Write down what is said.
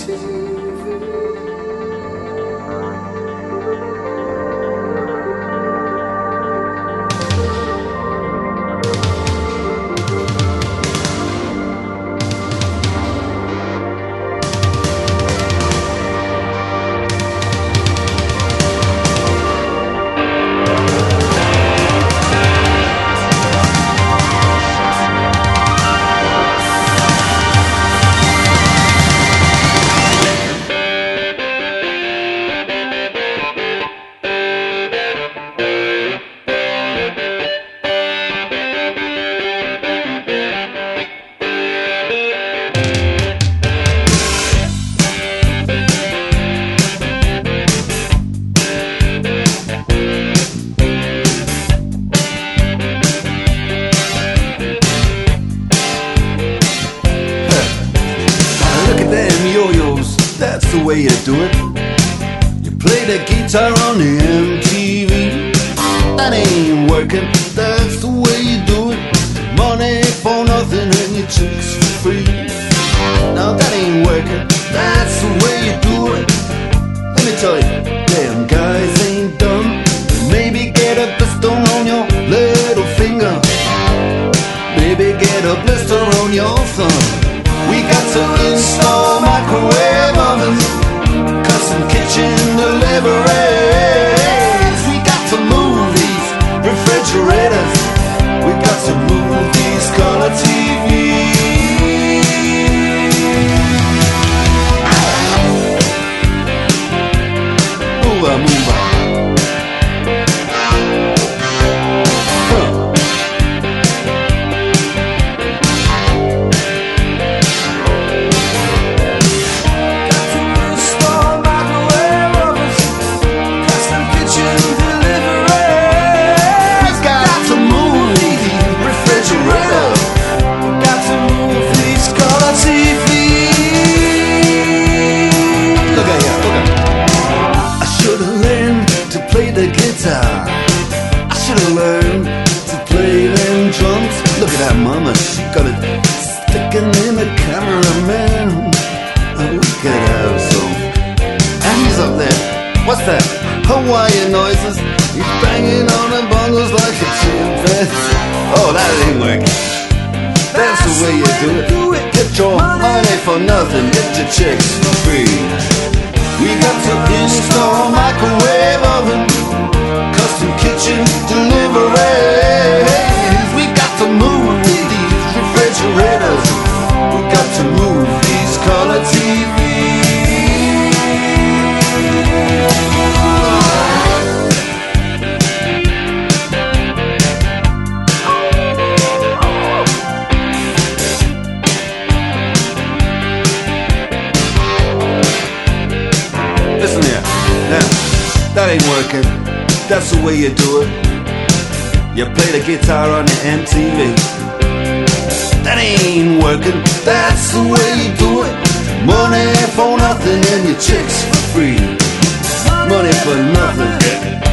That's the way you do it. You play the guitar on the MTV. That ain't working. That's the way you do it. Money for nothing and your chicks for free. Now that ain't working. That's the way you do it. Let me tell you, damn guys ain't dumb. Maybe get a blister on your little finger. Maybe get a blister on your thumb. We got to install microwave ovens, custom kitchen deliveries. We got to move these refrigerators. We got to move these color TVs. Move on, move on. I should've learned to play them drums. Look at that mama, she got it sticking in the cameraman. Oh, look at her, so. And he's up there, what's that? Hawaiian noises. He's banging on the bongos like a chimpanzee. Oh, that ain't working. That's the way you do it. Get your money for nothing, get your chicks for free. We got to install microwave oven, custom kitchen deliveries. We got to move these refrigerators. We got to move these color TVs. Listen here, now, that ain't working. That's the way you do it. You play the guitar on the MTV. That ain't working. That's the way you do it. Money for nothing and your chicks for free. Money for nothing.